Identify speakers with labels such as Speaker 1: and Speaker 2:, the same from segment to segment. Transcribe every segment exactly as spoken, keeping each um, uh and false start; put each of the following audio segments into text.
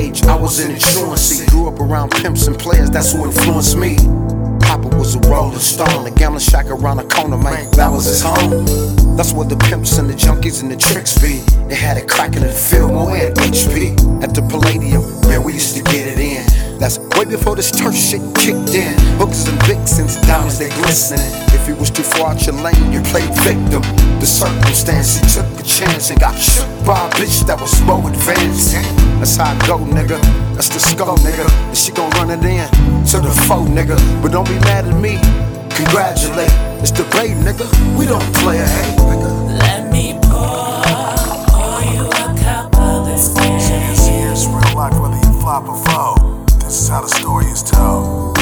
Speaker 1: age, I was in truancy. Grew up around pimps and players, that's who influenced me. Papa was a rolling stone, the gambling shack around the corner, man, that was his home. That's where the pimps and the junkies and the tricks be. They had it cracking in the field, more at H P. At the Palladium, yeah, we used to get it in. That's way before this turf shit kicked in. Hookers and vixens, diamonds they glistening. If you was too far out your lane, you played victim. The circumstance, he took a chance and got shook by a bitch that was more advanced. That's how I go, nigga. That's the skull, nigga. And she gon' run it in to the foe, nigga. But don't be mad at me. Congratulate. It's the babe, nigga. We don't play a hate, nigga.
Speaker 2: Let me pour, pour you a cup of this game.
Speaker 3: Yeah, it's real life, whether you flop or fold. This is how the story is told.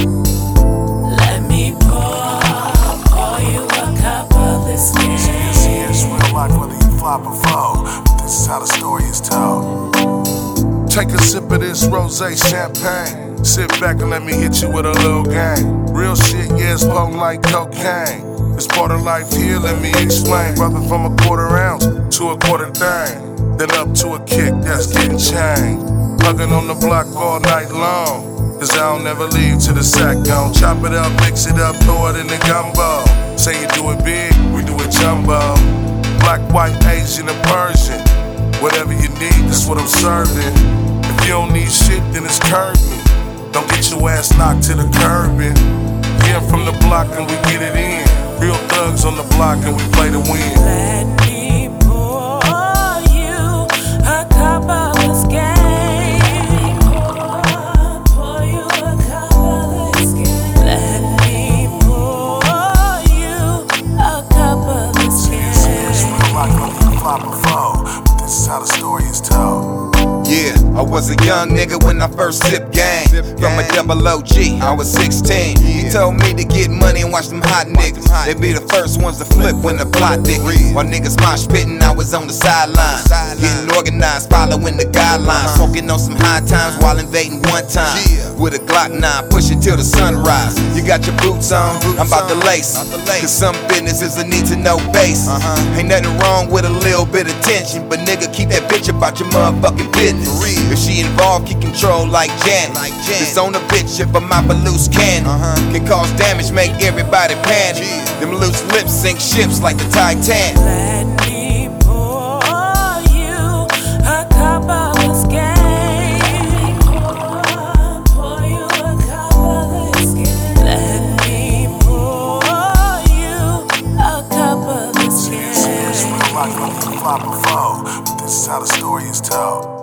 Speaker 2: Let me pour, pour you a cup of this game.
Speaker 3: Yeah, it's real life, whether you flop or fold. This is how the story is told. Take a sip of this rosé champagne. Sit back and let me hit you with a little game. Real shit, yeah, it's potent like cocaine. It's part of life here, let me explain. Brother, from a quarter ounce to a quarter thing, then up to a kick that's getting chained. Hugging on the block all night long, cause I don't never leave till the sack gone. Chop it up, mix it up, throw it in the gumbo. Say you do it big, we do it jumbo. Black, white, Asian, and Persian. Whatever you need, that's what I'm serving. If you don't need shit, then it's curtain. Don't get your ass knocked to the curbing. Yeah, I'm from the block and we get it in. Real thugs on the block and we play to win.
Speaker 2: Let me pour you a cup of this game. Pour you a cup of this game. Let me pour you a cup of this game.
Speaker 3: It's real life, whether you flop or fold. This is how the story is told.
Speaker 4: Yeah, I was a young nigga when I first sipped gang. From a double O G, I was sixteen. He told me to get money and watch them hot niggas. They be the first ones to flip when the plot thick. While niggas mosh pittin', I was on the sideline. Getting organized, following the guidelines. Smoking on some high times while invading one time. With a Glock nine, push it till the sunrise. You got your boots on, I'm about to lace. Cause some business is a need to know base. Ain't nothing wrong with a little bit of tension, but nigga, keep that bitch about your motherfucking business. If she involved, keep control like Janet. This on a bitch if I'm out a loose cannon. Can cause damage, make everybody panic. Them loose lips sink ships like the Titanic.
Speaker 2: Let me pour you a cup of this game. Pour you a cup of this game. Let me pour you a cup of this game.
Speaker 3: It's real life, whether you flop or fold. This is how the story is told.